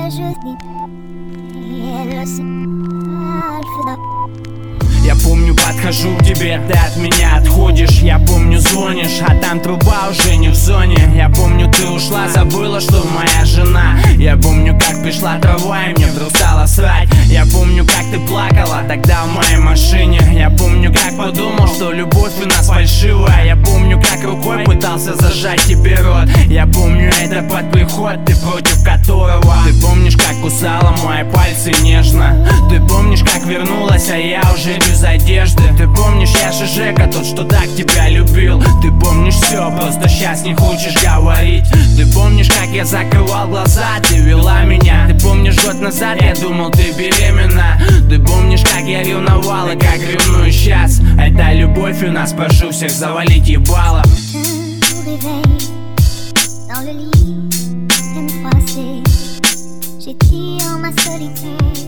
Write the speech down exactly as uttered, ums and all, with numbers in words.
Я помню, подхожу к тебе, ты от меня отходишь. Я помню, звонишь, а там труба уже не в зоне. Я помню, ты ушла, забыла, что моя жена. Я помню, как пришла трава и мне вдруг стало срать. Я помню, как ты плакала тогда в моей машине. Я помню, как подумал, что любовь у нас фальшивая. Я помню, как рукой пытался зажать тебе рот. Я помню, это под приход, ты против которого. Ты помнишь, как кусала мои пальцы нежно. Ты помнишь, как вернулась, а я уже без одежды. Ты помнишь, я же Жека, тот, что так тебя любил. Ты помнишь все, просто сейчас не хочешь говорить. Ты помнишь, как я закрывал глаза, ты вела меня. Ты помнишь, год назад я думал, ты беременна. Ты помнишь, как я ревновал и как ревную сейчас. Это любовь у нас, прошу всех завалить ебало. Dans le lit, et me froisser, j'étire ma solitude.